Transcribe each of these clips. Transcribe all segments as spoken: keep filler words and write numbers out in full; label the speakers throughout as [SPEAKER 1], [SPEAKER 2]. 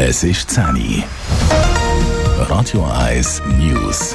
[SPEAKER 1] Es ist zehn Uhr. Radio eins News.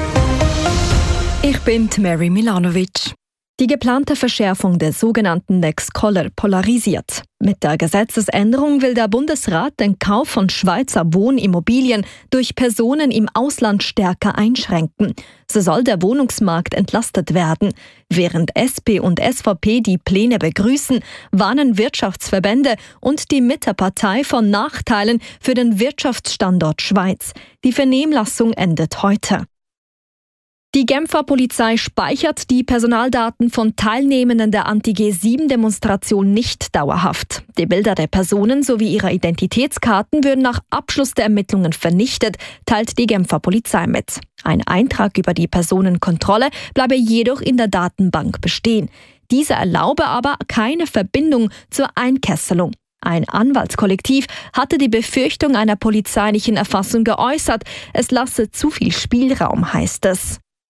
[SPEAKER 2] Ich bin Mary Milanovic. Die geplante Verschärfung der sogenannten Lex Koller polarisiert. Mit der Gesetzesänderung will der Bundesrat den Kauf von Schweizer Wohnimmobilien durch Personen im Ausland stärker einschränken. So soll der Wohnungsmarkt entlastet werden. Während S P und S V P die Pläne begrüßen, warnen Wirtschaftsverbände und die Mittepartei von Nachteilen für den Wirtschaftsstandort Schweiz. Die Vernehmlassung endet heute. Die Genfer Polizei speichert die Personaldaten von Teilnehmenden der Anti-G sieben Demonstration nicht dauerhaft. Die Bilder der Personen sowie ihrer Identitätskarten würden nach Abschluss der Ermittlungen vernichtet, teilt die Genfer Polizei mit. Ein Eintrag über die Personenkontrolle bleibe jedoch in der Datenbank bestehen. Diese erlaube aber keine Verbindung zur Einkesselung. Ein Anwaltskollektiv hatte die Befürchtung einer polizeilichen Erfassung geäußert. Es lasse zu viel Spielraum, heißt es.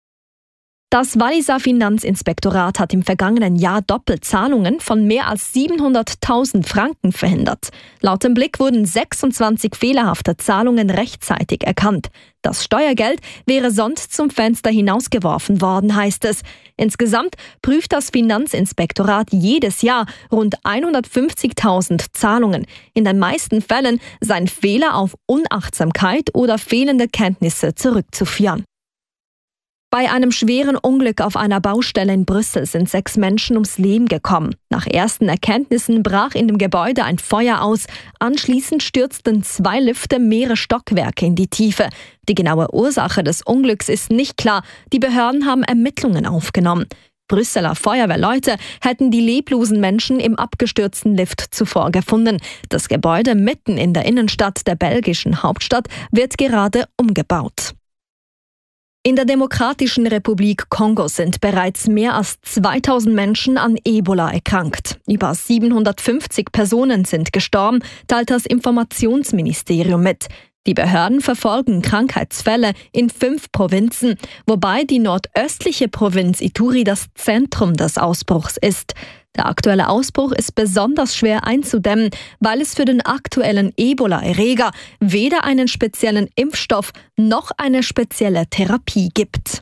[SPEAKER 2] Das Walliser Finanzinspektorat hat im vergangenen Jahr Doppelzahlungen von mehr als siebenhunderttausend Franken verhindert. Laut dem Blick wurden sechsundzwanzig fehlerhafte Zahlungen rechtzeitig erkannt. Das Steuergeld wäre sonst zum Fenster hinausgeworfen worden, heißt es. Insgesamt prüft das Finanzinspektorat jedes Jahr rund hundertfünfzigtausend Zahlungen. In den meisten Fällen seien Fehler auf Unachtsamkeit oder fehlende Kenntnisse zurückzuführen. Bei einem schweren Unglück auf einer Baustelle in Brüssel sind sechs Menschen ums Leben gekommen. Nach ersten Erkenntnissen brach in dem Gebäude ein Feuer aus. Anschließend stürzten zwei Lifte mehrere Stockwerke in die Tiefe. Die genaue Ursache des Unglücks ist nicht klar. Die Behörden haben Ermittlungen aufgenommen. Brüsseler Feuerwehrleute hätten die leblosen Menschen im abgestürzten Lift zuvor gefunden. Das Gebäude mitten in der Innenstadt der belgischen Hauptstadt wird gerade umgebaut. In der Demokratischen Republik Kongo sind bereits mehr als zweitausend Menschen an Ebola erkrankt. Über siebenhundertfünfzig Personen sind gestorben, teilt das Informationsministerium mit. Die Behörden verfolgen Krankheitsfälle in fünf Provinzen, wobei die nordöstliche Provinz Ituri das Zentrum des Ausbruchs ist. Der aktuelle Ausbruch ist besonders schwer einzudämmen, weil es für den aktuellen Ebola-Erreger weder einen speziellen Impfstoff noch eine spezielle Therapie gibt.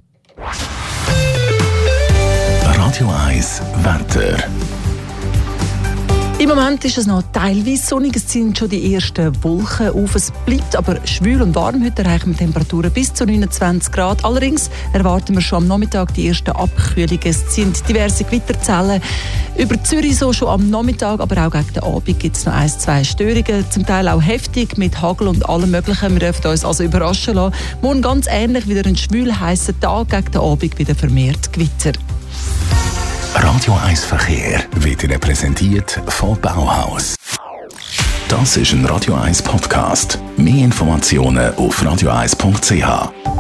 [SPEAKER 1] Radio eins Wetter.
[SPEAKER 3] Im Moment ist es noch teilweise sonnig, es sind schon die ersten Wolken auf. Es bleibt aber schwül und warm. Heute erreichen wir Temperaturen bis zu neunundzwanzig Grad. Allerdings erwarten wir schon am Nachmittag die ersten Abkühlungen. Es sind diverse Gewitterzellen über Zürich so schon am Nachmittag, aber auch gegen den Abend gibt es noch ein, zwei Störungen. Zum Teil auch heftig mit Hagel und allem Möglichen. Wir dürfen uns also überraschen lassen. Morgen ganz ähnlich, wieder ein schwül heißer Tag, gegen den Abend wieder vermehrt Gewitter.
[SPEAKER 1] Radio eins Verkehr wird Ihnen präsentiert von Bauhaus. Das ist ein Radio eins Podcast. Mehr Informationen auf radio eins punkt c h.